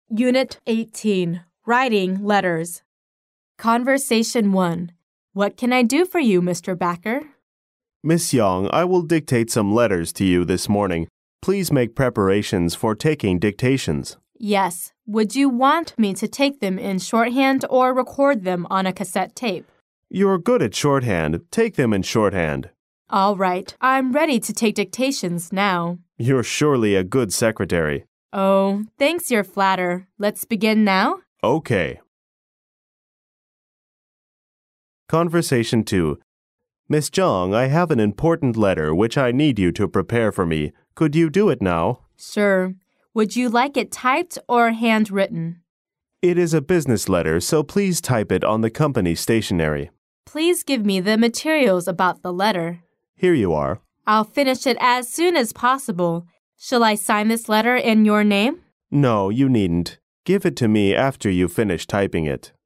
Unit 18, Writing Letters. Conversation 1. What can I do for you, Mr. Backer? Miss Young, I will dictate some letters to you this morning. Please make preparations for taking dictations. Yes. Would you want me to take them in shorthand or record them on a cassette tape? You're good at shorthand. Take them in shorthand. All right. I'm ready to take dictations now. You're surely a good secretary. Oh, thanks, you're flatter. Let's begin now? Okay. Conversation 2. Miss Jong, I have an important letter which I need you to prepare for me. Could you do it now? Sure. Would you like it typed or handwritten? It is a business letter, so please type it on the company stationery. Please give me the materials about the letter. Here you are. I'll finish it as soon as possible. Shall I sign this letter in your name? No, you needn't. Give it to me after you finish typing it.